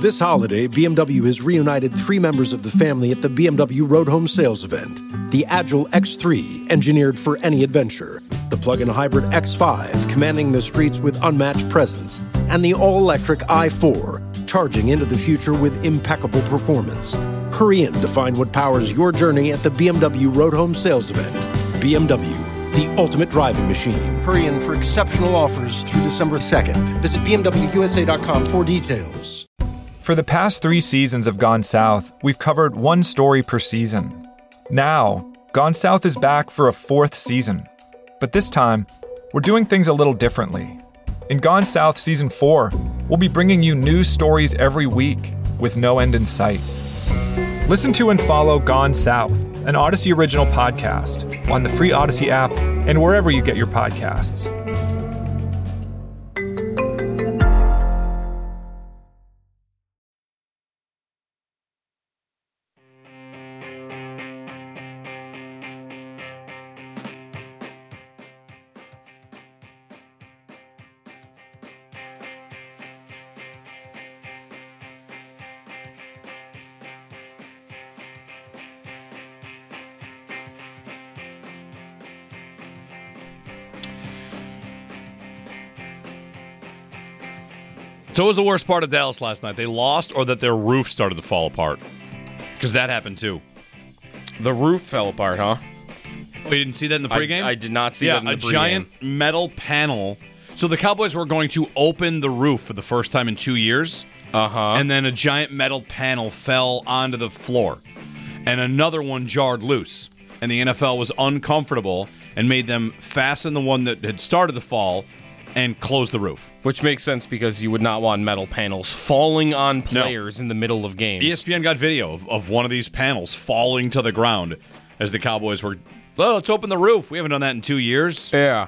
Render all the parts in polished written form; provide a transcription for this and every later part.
This holiday, BMW has reunited 3 members of the family at the BMW Road Home Sales event. The Agile X3, engineered for any adventure. The plug-in hybrid X5, commanding the streets with unmatched presence. And the all-electric i4, charging into the future with impeccable performance. Hurry in to find what powers your journey at the BMW Road Home Sales event. BMW, the ultimate driving machine. Hurry in for exceptional offers through December 2nd. Visit BMWUSA.com for details. For the past 3 seasons of Gone South, we've covered 1 story per season. Now, Gone South is back for a 4th season. But this time, we're doing things a little differently. In Gone South Season 4, we'll be bringing you news stories every week with no end in sight. Listen to and follow Gone South, an Odyssey original podcast, on the free Odyssey app and wherever you get your podcasts. So what was the worst part of Dallas last night? They lost or that their roof started to fall apart? Because that happened too. The roof fell apart, huh? Oh, you didn't see that in the pregame? I did not see that in the pregame. Yeah, a giant metal panel. So the Cowboys were going to open the roof for the first time in 2 years. Uh-huh. And then a giant metal panel fell onto the floor. And another one jarred loose. And the NFL was uncomfortable and made them fasten the one that had started to fall and close the roof. Which makes sense because you would not want metal panels falling on players in the middle of games. ESPN got video of one of these panels falling to the ground as the Cowboys were, let's open the roof. We haven't done that in 2 years. Yeah.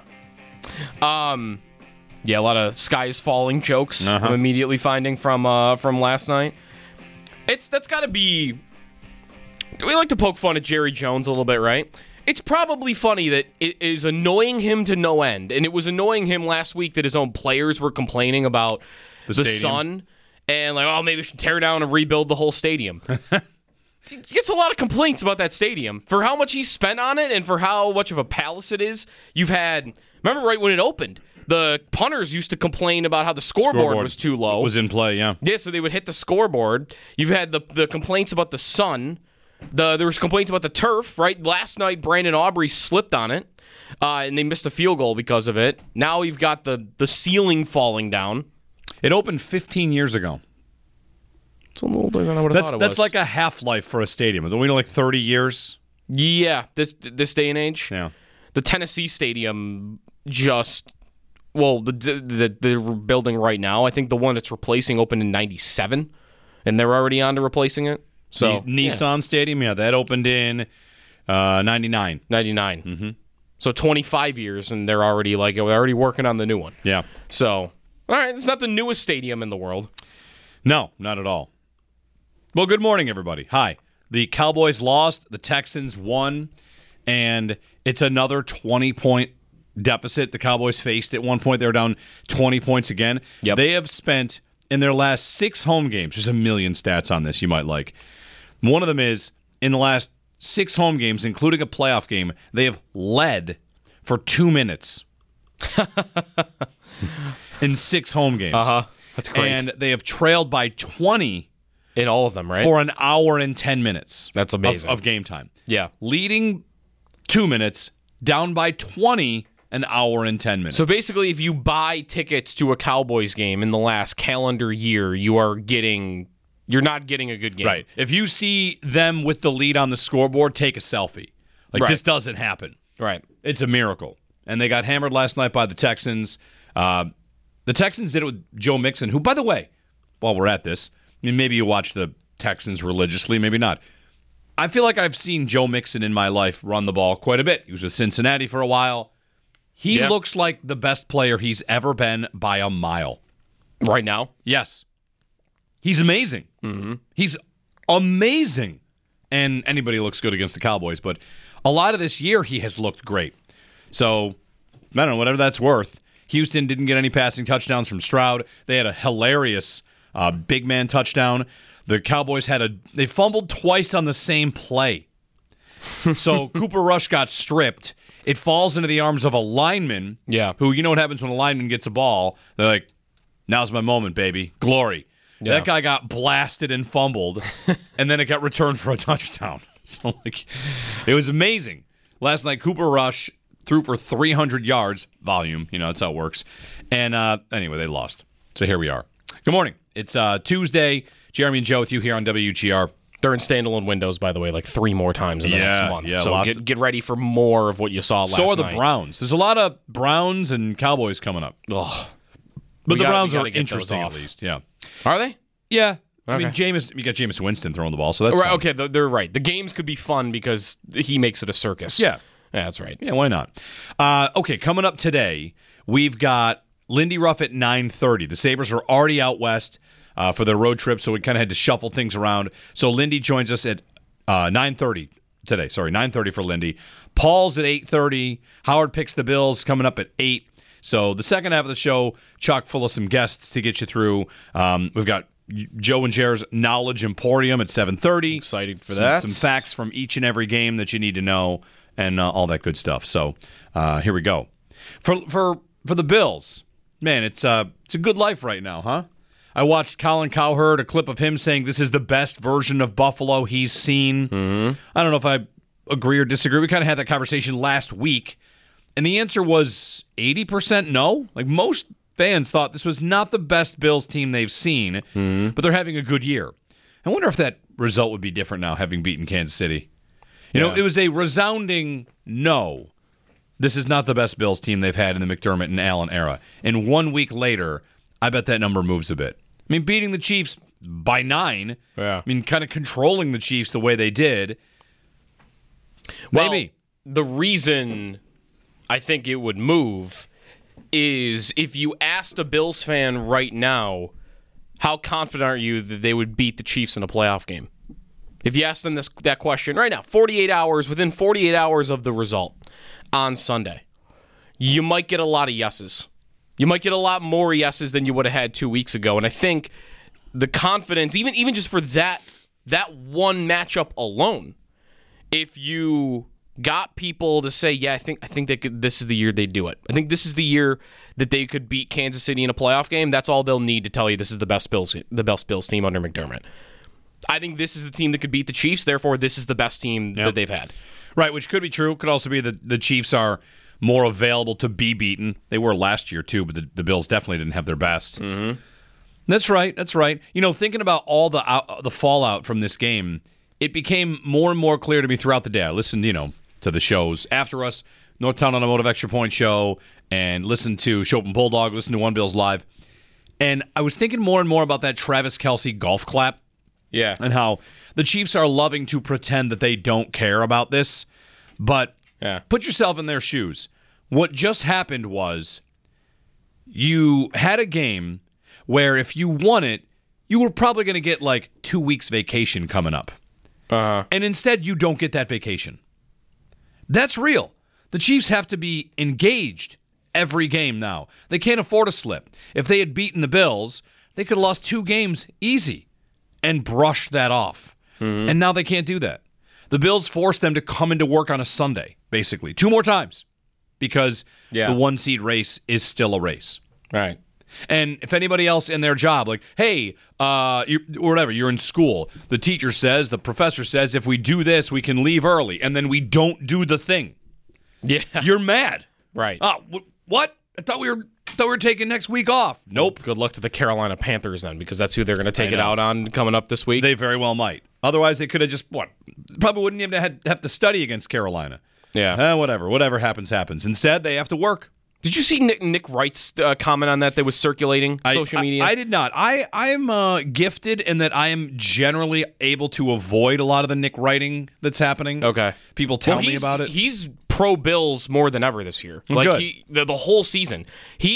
Yeah, a lot of skies falling jokes I'm immediately finding from last night. That's got to be... We like to poke fun at Jerry Jones a little bit, right? It's probably funny that it is annoying him to no end, and it was annoying him last week that his own players were complaining about the sun, and like, oh, maybe we should tear down and rebuild the whole stadium. He gets a lot of complaints about that stadium for how much he spent on it and for how much of a palace it is. You've had, remember right when it opened, the punters used to complain about how the scoreboard was too low. Was in play, yeah. Yeah, so they would hit the scoreboard. You've had the complaints about the sun. There was complaints about the turf, right? Last night, Brandon Aubrey slipped on it, and they missed a field goal because of it. Now you've got the ceiling falling down. It opened 15 years ago. It's a little bit than I would have thought it was. That's like a half-life for a stadium. Don't we know, like 30 years? Yeah, this day and age. Yeah. The Tennessee Stadium just... Well, they're building right now. I think the one it's replacing opened in 97, and they're already on to replacing it. So Nissan Stadium, that opened in 99. 99. Mm-hmm. So 25 years, and they're already working on the new one. Yeah. So, all right, it's not the newest stadium in the world. No, not at all. Well, good morning, everybody. Hi. The Cowboys lost, the Texans won, and it's another 20-point deficit the Cowboys faced. At one point, they were down 20 points again. Yep. They have spent, in their last 6 home games, there's a million stats on this you might like. One of them is, in the last 6 home games, including a playoff game, they have led for 2 minutes. In 6 home games. That's great. And they have trailed by 20 in all of them, right? For an hour and 10 minutes. That's amazing. Of game time. Yeah. Leading 2 minutes, down by 20, an hour and 10 minutes. So basically, if you buy tickets to a Cowboys game in the last calendar year, you're not getting a good game. Right. If you see them with the lead on the scoreboard, take a selfie. This doesn't happen. Right. It's a miracle. And they got hammered last night by the Texans. The Texans did it with Joe Mixon, who, by the way, while we're at this, maybe you watch the Texans religiously, maybe not. I feel like I've seen Joe Mixon in my life run the ball quite a bit. He was with Cincinnati for a while. He looks like the best player he's ever been by a mile. Right now? Yes. He's amazing. Mm-hmm. He's amazing. And anybody looks good against the Cowboys, but a lot of this year he has looked great. So, I don't know, whatever that's worth. Houston didn't get any passing touchdowns from Stroud. They had a hilarious big man touchdown. The Cowboys they fumbled twice on the same play. So Cooper Rush got stripped. It falls into the arms of a lineman. Yeah. Who, you know what happens when a lineman gets a ball? They're like, now's my moment, baby. Glory. Yeah. That guy got blasted and fumbled, and then it got returned for a touchdown. So, it was amazing. Last night, Cooper Rush threw for 300 yards. Volume, that's how it works. And anyway, they lost. So here we are. Good morning. It's Tuesday. Jeremy and Joe with you here on WGR. They're in standalone windows, by the way, like 3 more times in the next month. Yeah, so get ready for more of what you saw last night. So are the Browns. There's a lot of Browns and Cowboys coming up. Ugh. But the Browns are interesting, at least. Yeah. Are they? Yeah. Okay. I mean, you got Jameis Winston throwing the ball, so that's right. fun. Okay, they're right. The games could be fun because he makes it a circus. Yeah. Yeah, that's right. Yeah, why not? Okay, coming up today, we've got Lindy Ruff at 9:30. The Sabres are already out west for their road trip, so we kind of had to shuffle things around. So Lindy joins us at 9:30 today. Sorry, 9:30 for Lindy. Paul's at 8:30. Howard picks the Bills coming up at 8. So the second half of the show, chock full of some guests to get you through. We've got Joe and Jer's Knowledge Emporium at 7:30. Excited for that. Some facts from each and every game that you need to know and all that good stuff. So here we go. For the Bills, man, it's a good life right now, huh? I watched Colin Cowherd, a clip of him saying this is the best version of Buffalo he's seen. Mm-hmm. I don't know if I agree or disagree. We kind of had that conversation last week, and the answer was 80% no. Like, most fans thought this was not the best Bills team they've seen, but they're having a good year. I wonder if that result would be different now, having beaten Kansas City. You know, it was a resounding no. This is not the best Bills team they've had in the McDermott and Allen era. And 1 week later, I bet that number moves a bit. I mean, beating the Chiefs by 9. Yeah. I mean, kind of controlling the Chiefs the way they did. Maybe. Well, the reason I think it would move is if you asked a Bills fan right now, how confident are you that they would beat the Chiefs in a playoff game? If you ask them that question right now, within 48 hours of the result on Sunday, you might get a lot of yeses. You might get a lot more yeses than you would have had 2 weeks ago. And I think the confidence, even just for that one matchup alone, if you got people to say, yeah, I think this is the year they do it. I think this is the year that they could beat Kansas City in a playoff game. That's all they'll need to tell you this is the best Bills team under McDermott. I think this is the team that could beat the Chiefs. Therefore, this is the best team that they've had. Right, which could be true. Could also be that the Chiefs are more available to be beaten. They were last year, too, but the Bills definitely didn't have their best. Mm-hmm. That's right. You know, thinking about all the fallout from this game, it became more and more clear to me throughout the day. I listened, to the shows after us, Northtown Automotive Extra Point Show, and listened to Chopin Bulldog, listened to One Bills Live. And I was thinking more and more about that Travis Kelce golf clap. Yeah. And how the Chiefs are loving to pretend that they don't care about this. But put yourself in their shoes. What just happened was you had a game where if you won it, you were probably going to get like 2 weeks vacation coming up. And instead, you don't get that vacation. That's real. The Chiefs have to be engaged every game now. They can't afford a slip. If they had beaten the Bills, they could have lost 2 games easy and brushed that off. Mm-hmm. And now they can't do that. The Bills forced them to come into work on a Sunday, basically, 2 more times, because the 1 seed race is still a race. Right. And if anybody else in their job, like, hey, you're in school, the teacher says, the professor says, if we do this, we can leave early, and then we don't do the thing. Yeah. You're mad. Right. What? I thought we were taking next week off. Nope. Good luck to the Carolina Panthers then, because that's who they're going to take it out on coming up this week. They very well might. Otherwise, they could have just, probably wouldn't even have to study against Carolina. Yeah. Whatever happens. Instead, they have to work. Did you see Nick Wright's comment on that was circulating social media? I did not. I am gifted in that I am generally able to avoid a lot of the Nick writing that's happening. Okay. People tell me about it. He's pro Bills more than ever this year. The whole season.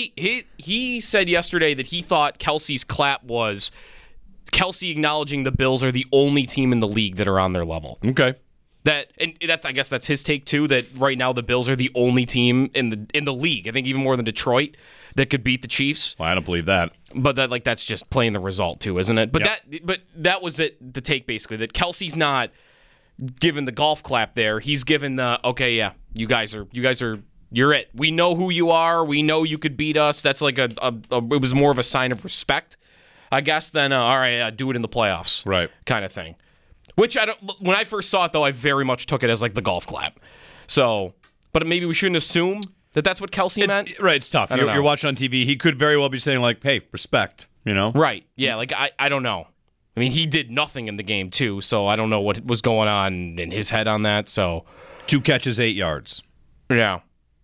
He said yesterday that he thought Kelce's clap was Kelce acknowledging the Bills are the only team in the league that are on their level. Okay. I guess that's his take too. That right now the Bills are the only team in the league. I think even more than Detroit that could beat the Chiefs. Well, I don't believe that. But that's just playing the result too, isn't it? But that was it. The take basically that Kelsey's not given the golf clap there. He's given the okay, yeah, you guys are you're it. We know who you are. We know you could beat us. That's like it was more of a sign of respect, I guess. Than all right, do it in the playoffs, right? Kind of thing. Which when I first saw it though, I very much took it as like the golf clap. So, but maybe we shouldn't assume that that's what Kelsey meant. Right, it's tough. You're watching on TV. He could very well be saying like, "Hey, respect," you know? Right. Yeah. Like I don't know. I mean, he did nothing in the game too, so I don't know what was going on in his head on that. So, 2 catches, 8 yards. Yeah.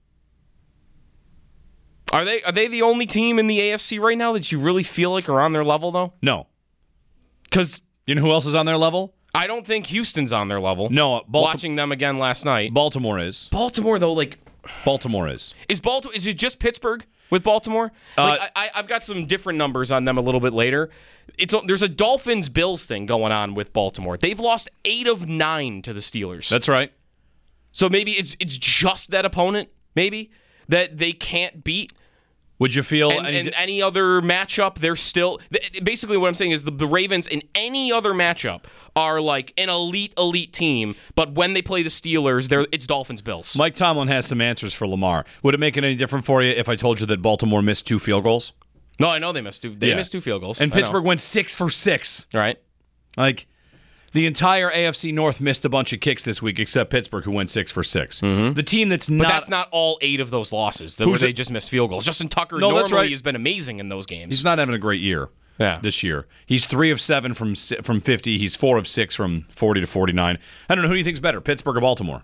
Are they the only team in the AFC right now that you really feel like are on their level though? No. Because you know who else is on their level? I don't think Houston's on their level. No, watching them again last night. Baltimore is. Baltimore though, like Baltimore is. Is it just Pittsburgh with Baltimore? I've got some different numbers on them a little bit later. There's a Dolphins-Bills thing going on with Baltimore. They've lost 8 of 9 to the Steelers. That's right. So maybe it's just that opponent, maybe, that they can't beat. Would you feel... And any other matchup, they're still... Basically what I'm saying is the Ravens in any other matchup are like an elite team, but when they play the Steelers, it's Dolphins-Bills. Mike Tomlin has some answers for Lamar. Would it make it any different for you if I told you that Baltimore missed 2 field goals? No, I know they missed 2. They missed 2 field goals. And Pittsburgh went 6 for 6. Right. Like... The entire AFC North missed a bunch of kicks this week, except Pittsburgh, who went 6 for 6. Mm-hmm. The team that's not... But that's not all 8 of those losses where they just missed field goals. Justin Tucker normally has been amazing in those games. He's not having a great year this year. He's 3 of 7 from 50. He's 4 of 6 from 40 to 49. I don't know. Who do you think's better, Pittsburgh or Baltimore?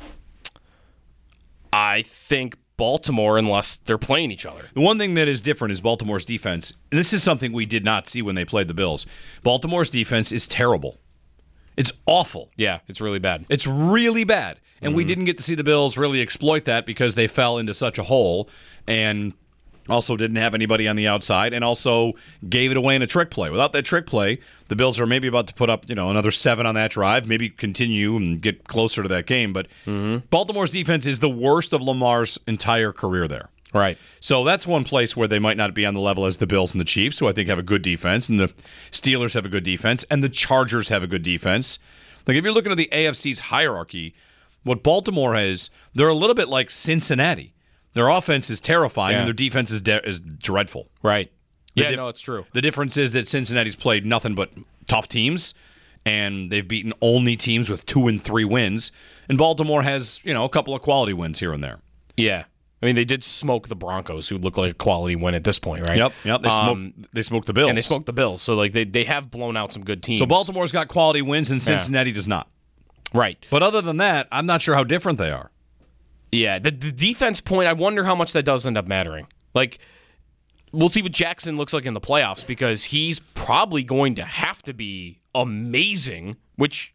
I think Baltimore, unless they're playing each other. The one thing that is different is Baltimore's defense. This is something we did not see when they played the Bills. Baltimore's defense is terrible. It's awful. Yeah, it's really bad. It's really bad. And we didn't get to see the Bills really exploit that because they fell into such a hole and also didn't have anybody on the outside and also gave it away in a trick play. Without that trick play, the Bills are maybe about to put up, another 7 on that drive, maybe continue and get closer to that game. But Baltimore's defense is the worst of Lamar's entire career there. Right. So that's one place where they might not be on the level as the Bills and the Chiefs, who I think have a good defense, and the Steelers have a good defense, and the Chargers have a good defense. Like if you're looking at the AFC's hierarchy, what Baltimore has, they're a little bit like Cincinnati. Their offense is terrifying, and their defense is dreadful. Right. It's true. The difference is that Cincinnati's played nothing but tough teams, and they've beaten only teams with 2 and 3 wins, and Baltimore has, a couple of quality wins here and there. Yeah. I mean, they did smoke the Broncos, who look like a quality win at this point, right? Yep. They smoked the Bills. And they smoked the Bills, so like they have blown out some good teams. So Baltimore's got quality wins, and Cincinnati does not. Right. But other than that, I'm not sure how different they are. Yeah, the defense point, I wonder how much that does end up mattering. Like, we'll see what Jackson looks like in the playoffs, because he's probably going to have to be amazing, which,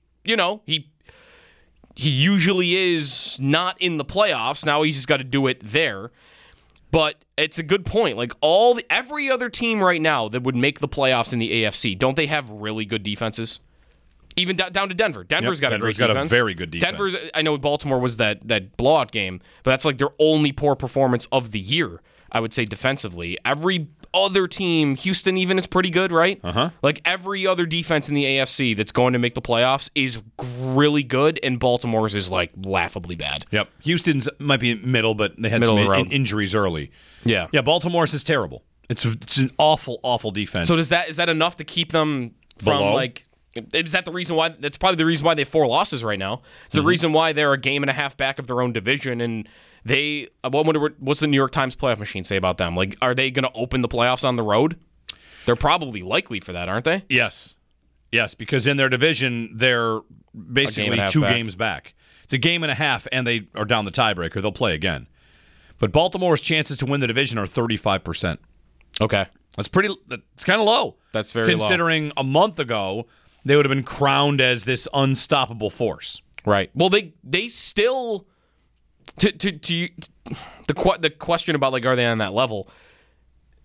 he usually is not in the playoffs. Now he's just got to do it there. But it's a good point. Like every other team right now that would make the playoffs in the AFC, don't they have really good defenses? Even down to Denver. Denver's got a great defense. Denver's got a very good defense. I know Baltimore was that blowout game, but that's like their only poor performance of the year, I would say, defensively. Every other team, Houston even, is pretty good, right? Uh-huh. Like every other defense in the AFC that's going to make the playoffs is really good, and Baltimore's is like laughably bad. Yep. Houston's might be middle, but they had some injuries early. Yeah. Yeah, Baltimore's is terrible. It's an awful, awful defense. So is that enough to keep them from below? Like... Is that the reason why? That's probably the reason why they have 4 losses right now. It's the reason why they're a game and a half back of their own division. And they, what's the New York Times playoff machine say about them? Like, are they going to open the playoffs on the road? They're probably likely for that, aren't they? Yes, because in their division, they're basically 2 games back. It's a game and a half, and they are down the tiebreaker. They'll play again. But Baltimore's chances to win the division are 35%. Okay. That's kind of low. That's very low. Considering a month ago, they would have been crowned as this unstoppable force. Right. Well, they still the question about like, are they on that level?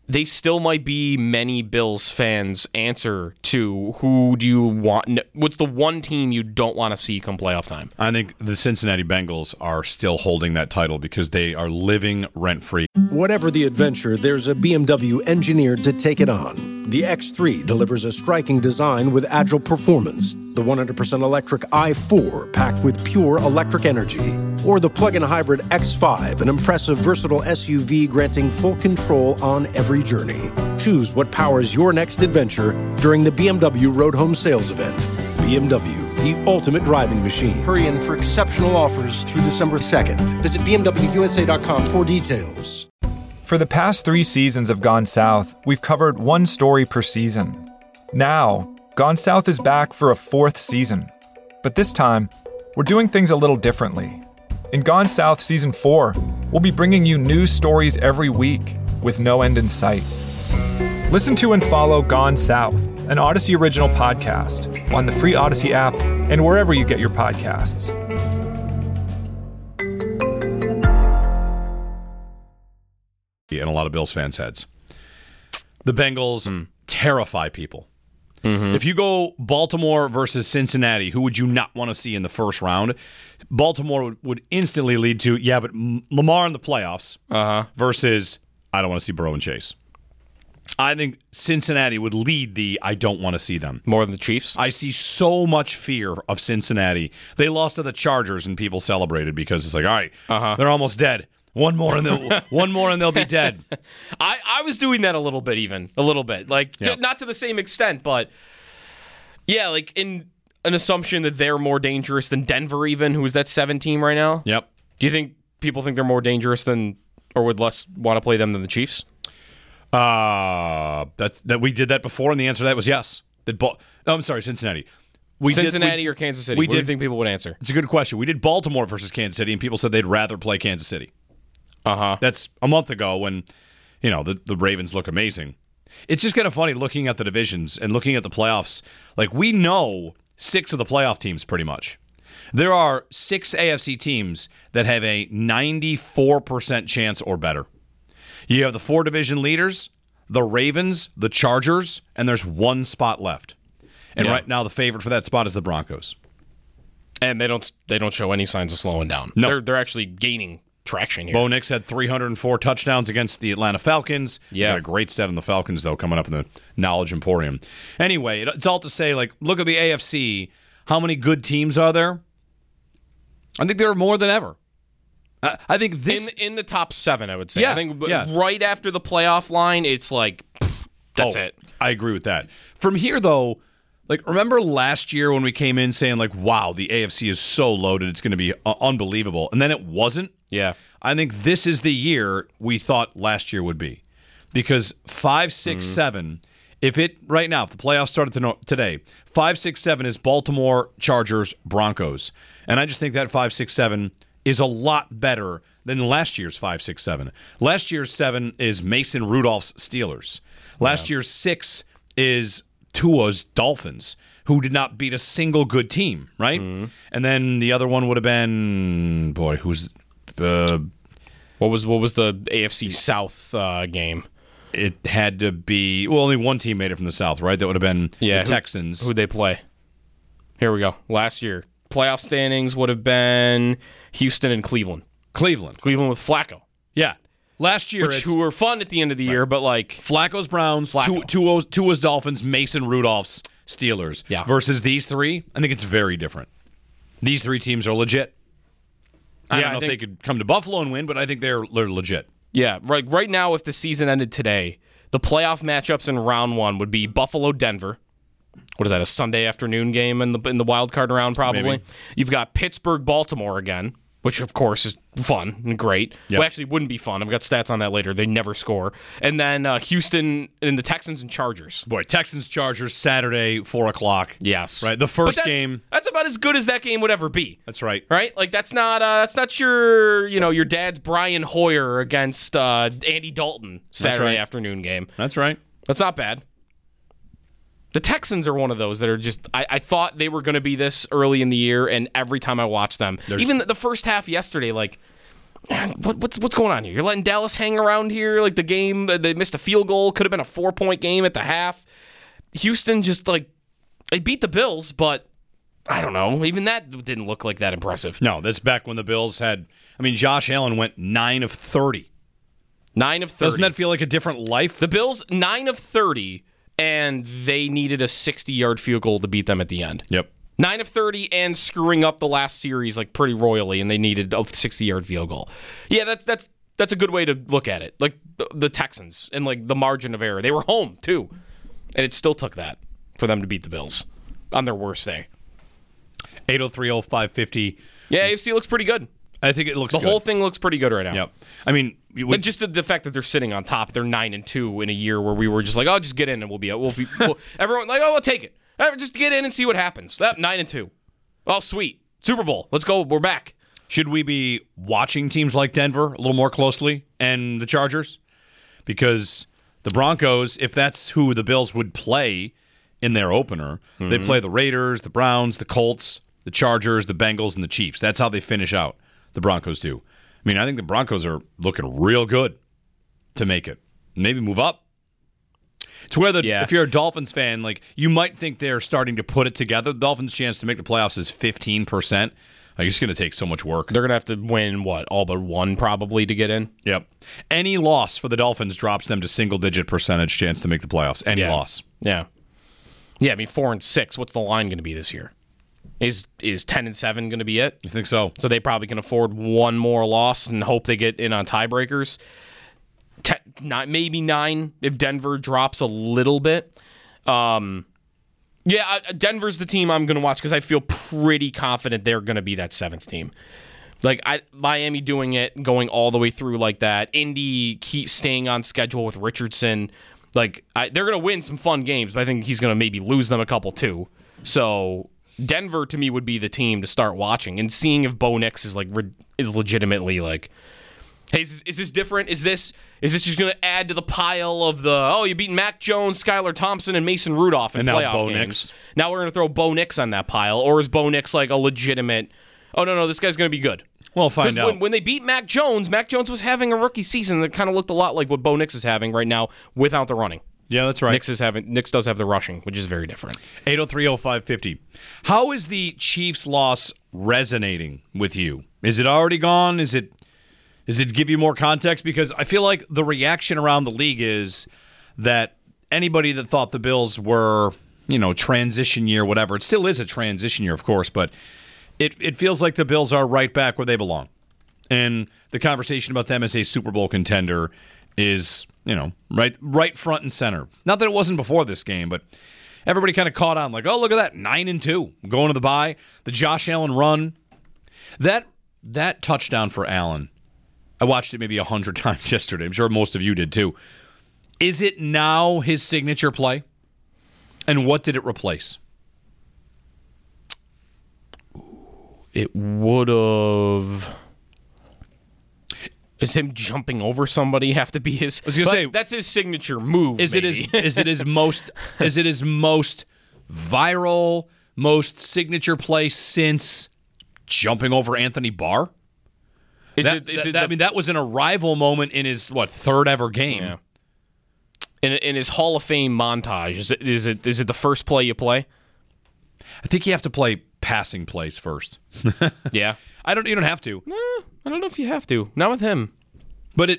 they still might be many Bills fans' answer to who do you want. What's the one team you don't want to see come playoff time? I think the Cincinnati Bengals are still holding that title because they are living rent-free. Whatever the adventure, there's a BMW engineered to take it on. The X3 delivers a striking design with agile performance. The 100% electric i4 packed with pure electric energy. Or the plug-in hybrid X5, an impressive versatile SUV granting full control on every journey. Choose what powers your next adventure during the BMW Road Home Sales Event. BMW, the ultimate driving machine. Hurry in for exceptional offers through December 2nd. Visit BMWUSA.com for details. For the past 3 seasons of Gone South, we've covered one story per season. Now, Gone South is back for a 4th season. But this time, we're doing things a little differently. In Gone South Season 4, we'll be bringing you news stories every week with no end in sight. Listen to and follow Gone South, an Odyssey original podcast, on the free Odyssey app and wherever you get your podcasts. And a lot of Bills fans' heads. The Bengals terrify people. Mm-hmm. If you go Baltimore versus Cincinnati, who would you not want to see in the first round? Baltimore would instantly lead to, but Lamar in the playoffs versus, I don't want to see Burrow and Chase. I think Cincinnati would lead the I don't want to see them. More than the Chiefs? I see so much fear of Cincinnati. They lost to the Chargers and people celebrated because it's like, all right, they're almost dead. One more and they'll be dead. I was doing that a little bit. Like, not to the same extent, but yeah, like in an assumption that they're more dangerous than Denver even, who is that 7 team right now? Yep. Do you think people think they're more dangerous than, or would less want to play them than the Chiefs? That we did that before, and the answer to that was yes. I'm sorry, Cincinnati. Cincinnati or Kansas City? What do you think people would answer? It's a good question. We did Baltimore versus Kansas City, and people said they'd rather play Kansas City. That's a month ago when, the Ravens look amazing. It's just kind of funny looking at the divisions and looking at the playoffs. Like, we know 6 of the playoff teams pretty much. There are 6 AFC teams that have a 94% chance or better. You have the 4 division leaders, the Ravens, the Chargers, and there's 1 spot left. And right now the favorite for that spot is the Broncos. And they don't show any signs of slowing down. No. They're actually gaining traction here. Bo Nix had 304 touchdowns against the Atlanta Falcons. Yeah. Got a great set on the Falcons, though, coming up in the Knowledge Emporium. Anyway, it's all to say, like, look at the AFC. How many good teams are there? I think there are more than ever. I think this... In the top 7, I would say. Yeah, I think right after the playoff line, it's like, that's it. I agree with that. From here, though, like, remember last year when we came in saying, like, wow, the AFC is so loaded, it's going to be unbelievable. And then it wasn't? Yeah. I think this is the year we thought last year would be. Because 5, 6, 7, if the playoffs started today, 5, 6, 7 is Baltimore, Chargers, Broncos. And I just think that 5, 6, 7 is a lot better than last year's 5, 6, 7. Last year's 7 is Mason Rudolph's Steelers. Last year's 6 is Tua's Dolphins, who did not beat a single good team, right? And then the other one would have been, who's what was the AFC South game? It had to be only one team made it from the South, right? That would have been the Texans. Who'd they play? Here we go. Last year, playoff standings would have been Houston and Cleveland. Cleveland with Flacco. Yeah. Last year, who were fun at the end of the year, but like Flacco's Browns, Tua's Dolphins, Mason Rudolph's Steelers. Yeah. Versus these 3, I think it's very different. These 3 teams are legit. I don't know if they could come to Buffalo and win, but I think they're legit. Yeah, right now, if the season ended today, the playoff matchups in round 1 would be Buffalo-Denver. What is that, a Sunday afternoon game in the wild card round, probably? Maybe. You've got Pittsburgh-Baltimore again, which, of course, is fun and great. Yep. Well, actually, wouldn't be fun. I've got stats on that later. They never score. And then Houston and the Texans and Chargers. Texans-Chargers, Saturday, 4 o'clock. Yes. Right, the first game. That's about as good as that game would ever be. That's right. Right? Like, that's not your dad's Brian Hoyer against Andy Dalton Saturday afternoon game. That's right. That's not bad. The Texans are one of those that are just, I thought they were going to be this early in the year, and every time I watch them, even the first half yesterday, like, what's going on here? You're letting Dallas hang around here like the game. They missed a field goal. Could have been a 4-point game at the half. Houston just they beat the Bills, but I don't know. Even that didn't look like that impressive. No, that's back when the Bills had. I mean, Josh Allen went 9 of 30. 9 of 30. Doesn't that feel like a different life? The Bills 9 of 30, and they needed a 60-yard field goal to beat them at the end. Yep. 9 of 30 and screwing up the last series like pretty royally, and they needed a 60-yard field goal. Yeah, that's a good way to look at it. Like the Texans and like the margin of error. They were home too, and it still took that for them to beat the Bills on their worst day. 803-0550. Yeah, AFC looks pretty good. I think it looks the good. whole thing looks pretty good right now. Yep. I mean, but just the fact that they're sitting on top, they're 9-2 in a year where we were just like, oh, just get in and we'll everyone like, oh, we'll take it. Just get in and see what happens. 9-2. Oh, sweet. Super Bowl. Let's go. We're back. Should we be watching teams like Denver a little more closely and the Chargers? Because the Broncos, if that's who the Bills would play in their opener, they play the Raiders, the Browns, the Colts, the Chargers, the Bengals, and the Chiefs. That's how they finish out. The Broncos do. I mean, I think the Broncos are looking real good to make it. Maybe move up. It's where if you're a Dolphins fan, like you might think they're starting to put it together. The Dolphins' chance to make the playoffs is 15%. Like it's going to take so much work. They're going to have to win all but one probably to get in. Yep. Any loss for the Dolphins drops them to single-digit percentage chance to make the playoffs. Any loss. Yeah. Yeah. I mean, 4-6. What's the line going to be this year? Is 10-7 going to be it? You think so? So they probably can afford one more loss and hope they get in on tiebreakers. Maybe 9 if Denver drops a little bit. Denver's the team I'm going to watch because I feel pretty confident they're going to be that 7th team. Like Miami doing it, going all the way through like that. Indy keep staying on schedule with Richardson. Like they're going to win some fun games, but I think he's going to maybe lose them a couple too. So Denver to me would be the team to start watching and seeing if Bo Nix is legitimately like, hey, is this different? Is this just going to add to the pile of you beat Mac Jones, Skylar Thompson, and Mason Rudolph in playoff Bo games? Nix. Now we're going to throw Bo Nix on that pile, or is Bo Nix like a legitimate? Oh no, this guy's going to be good. We'll find out. When they beat Mac Jones was having a rookie season that kind of looked a lot like what Bo Nix is having right now without the running. Yeah, that's right. Nix does have the rushing, which is very different. 803-0550. How is the Chiefs' loss resonating with you? Is it already gone? Does it give you more context? Because I feel like the reaction around the league is that anybody that thought the Bills were, transition year, whatever, it still is a transition year, of course, but it feels like the Bills are right back where they belong. And the conversation about them as a Super Bowl contender is, right front and center. Not that it wasn't before this game, but everybody kind of caught on like, oh, look at that, 9-2, going to the bye. The Josh Allen run. That touchdown for Allen, I watched it maybe 100 times yesterday. I'm sure most of you did too. Is it now his signature play? And what did it replace? It would have. Is him jumping over somebody have to be his? I was gonna say that's his signature move. Is it his most viral, most signature play since jumping over Anthony Barr? That was an arrival moment in his third ever game. Yeah. In his Hall of Fame montage, is it the first play you play? I think you have to play passing plays first. Yeah, you don't have to. I don't know if you have to. Not with him. But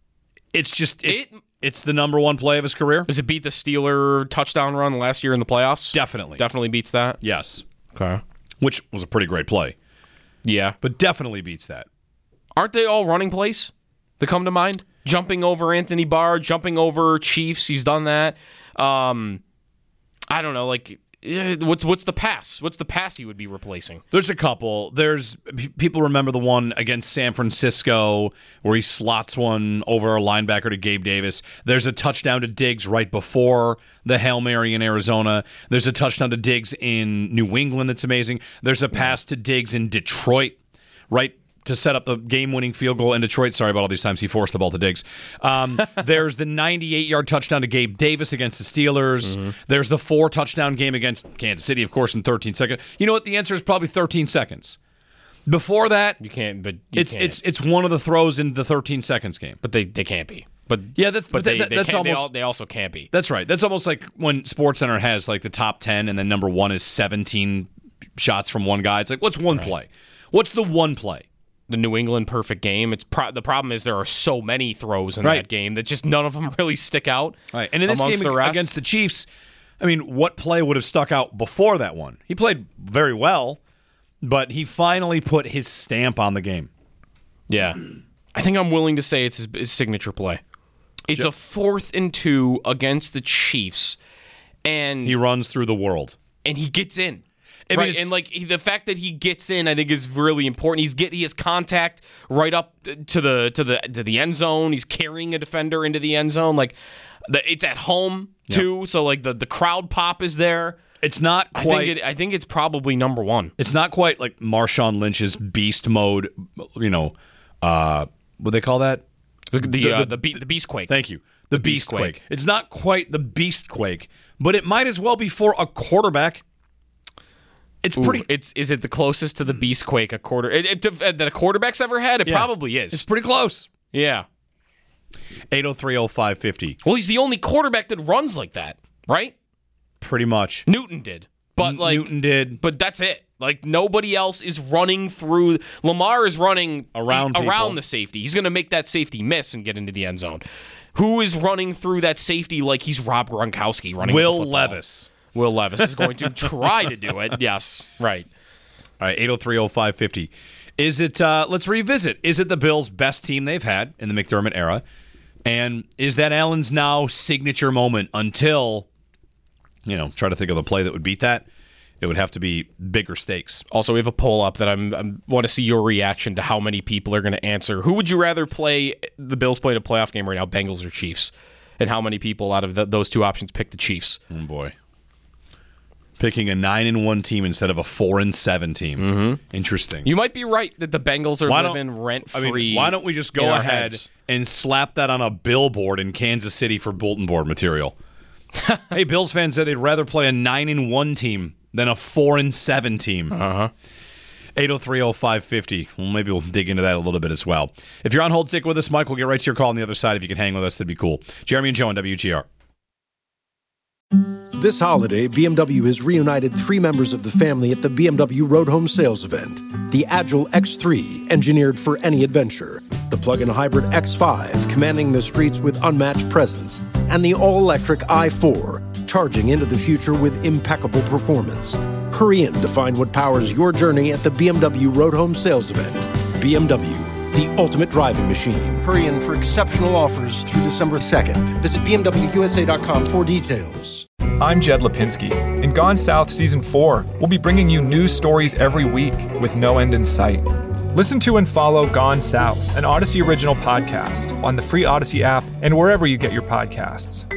it's the number one play of his career. Does it beat the Steeler touchdown run last year in the playoffs? Definitely beats that. Yes. Okay. Which was a pretty great play. Yeah, but definitely beats that. Aren't they all running plays that come to mind? Jumping over Anthony Barr, jumping over Chiefs. He's done that. I don't know. Like, what's the pass? What's the pass he would be replacing? There's a couple. People remember the one against San Francisco where he slots one over a linebacker to Gabe Davis. There's a touchdown to Diggs right before the Hail Mary in Arizona. There's a touchdown to Diggs in New England that's amazing. There's a pass to Diggs in Detroit, right to set up the game-winning field goal in Detroit. Sorry about all these times he forced the ball to Diggs. There's the 98-yard touchdown to Gabe Davis against the Steelers. Mm-hmm. There's the 4-touchdown game against Kansas City, of course, in 13 seconds. You know what? The answer is probably 13 seconds. Before that, You can't. But it's one of the throws in the 13 seconds game. But they can't be. But yeah, that's almost. They also can't be. That's right. That's almost like when SportsCenter has like the top 10, and then number 1 is 17 shots from one guy. It's like, what's one play? What's the one play? The New England perfect game. The problem is there are so many throws in that game that just none of them really stick out. Right. And in this game against the Chiefs, I mean, what play would have stuck out before that one? He played very well, but he finally put his stamp on the game. Yeah. I think I'm willing to say it's his signature play. It's a 4th and 2 against the Chiefs, and he runs through the world. And he gets in. Right, and the fact that he gets in, I think, is really important. He has contact right up to the end zone. He's carrying a defender into the end zone. It's at home too, so the crowd pop is there. It's not quite. I think it's probably number 1. It's not quite like Marshawn Lynch's beast mode. What they call that? The beast quake. Thank you. The beast quake. It's not quite the beast quake, but it might as well be for a quarterback. It's pretty. Is it the closest to the beast quake that a quarterback's ever had? It probably is. It's pretty close. Yeah. 803-0550. Well, he's the only quarterback that runs like that, right? Pretty much. Newton did, but Newton did, but that's it. Nobody else is running through. Lamar is running around the safety. He's going to make that safety miss and get into the end zone. Who is running through that safety like he's Rob Gronkowski running? Will Levis. Will Levis is going to try to do it. Yes, right. All right, 803-0550. Is it, let's revisit, is it the Bills' best team they've had in the McDermott era? And is that Allen's now signature moment until, try to think of a play that would beat that? It would have to be bigger stakes. Also, we have a poll up that I want to see your reaction to how many people are going to answer. Who would you rather play, the Bills playing a playoff game right now, Bengals or Chiefs? And how many people out of those two options pick the Chiefs? Oh, boy. Picking a 9-1 team instead of a 4-7 team. Mm-hmm. Interesting. You might be right that the Bengals are living rent-free. Why don't we just go ahead and slap that on a billboard in Kansas City for bulletin board material? Hey, Bills fans said they'd rather play a 9-1 team than a 4-7 team. 803-0550. Well, maybe we'll dig into that a little bit as well. If you're on hold, stick with us, Mike. We'll get right to your call on the other side. If you can hang with us, that'd be cool. Jeremy and Joe on WGR. This holiday, BMW has reunited 3 members of the family at the BMW Road Home Sales Event. The Agile X3, engineered for any adventure. The plug-in hybrid X5, commanding the streets with unmatched presence. And the all-electric i4, charging into the future with impeccable performance. Hurry in to find what powers your journey at the BMW Road Home Sales Event. BMW, the ultimate driving machine. Hurry in for exceptional offers through December 2nd. Visit BMWUSA.com for details. I'm Jed Lipinski. In Gone South Season 4, we'll be bringing you news stories every week with no end in sight. Listen to and follow Gone South, an Odyssey original podcast, on the free Odyssey app and wherever you get your podcasts.